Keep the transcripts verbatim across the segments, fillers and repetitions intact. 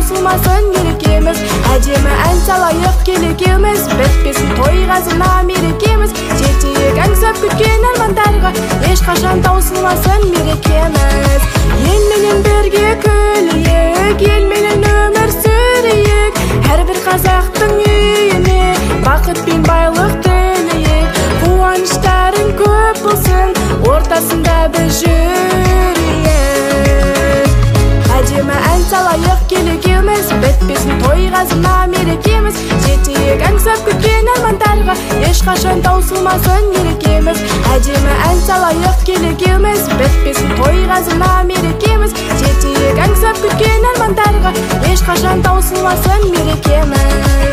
таусылмасын мерекеміз. Әдемі ән салайық келекеміз, бітпесін тойғазына мерекеміз. Жетейік аңсап күткен армандарға, ешқашан таусылмасын мерекеміз. Елменен бірге күлейік, елменен өмір сүрейік, әрбір қазақтың үйіне бақыт пен байлық тілейік. Қуаныштарың көп болсын, ортасында біз жүрейік. Әдемі ән салайық келекеміз, бітпесін тойғазына мерекеміз. Жетейік аңсап күткен армандарға, ешқашан таусылмасын мерекеміз. Әдемі ән салайық келекеміз, бітпесін тойғазына мерекеміз. Жетейік аңсап күткен армандарға, ешқашан таусылмасын мерекеміз.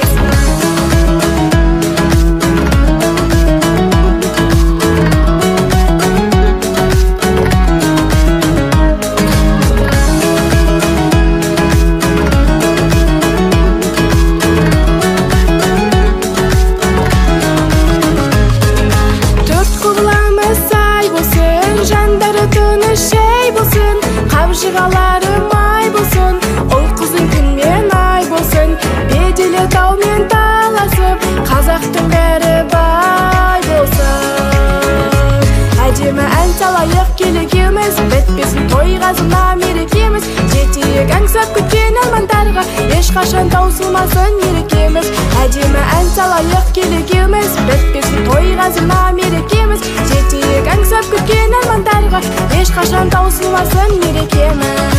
Жыралары май болсын, ұл қызың күнмен ай болсын. Беделі таумен таласып, қазақтың бәрі бай болсын. Әдемі ән салайық келекеміз, бітпесін тойғазына мерекеміз. Жетейік аңсап күткен армандарға, ешқашан таусылмасын мерекеміз. Әдемі ән салайық келекеміз, бітпесін тойғазына мерекеміз. Жетейік аңсап күткен армандарға, ешқашан таусылмасын мерекеміз.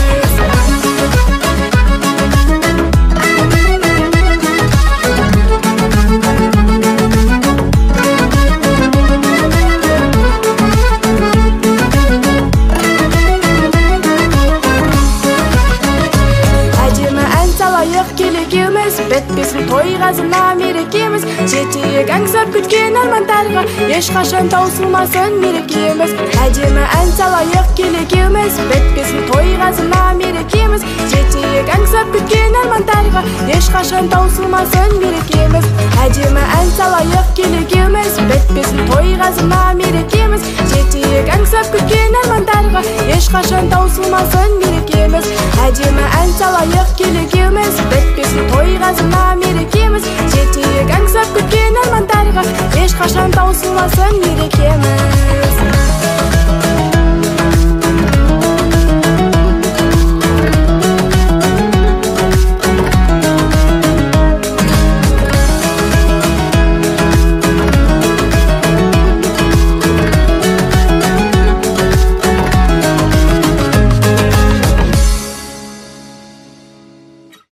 Келекеміз, бітпесін тойғазына мерекеміз. Жетейік аңсап күткен армандарға, ешқашан таусылмасын мерекеміз. Әдемі ән салайық келекеміз, бітпесін тойғазына мерекеміз. Жетейік аңсап күткен армандарға, ешқашан таусылмасын мерекеміз. Әдемі ән салайық келекеміз, бітпесін тойғазына мерекеміз. Жетейік аңсап күткен армандарға, ешқашан таусылмасын мерекеміз. Әдемі ән салайық келекеміз, бітпесін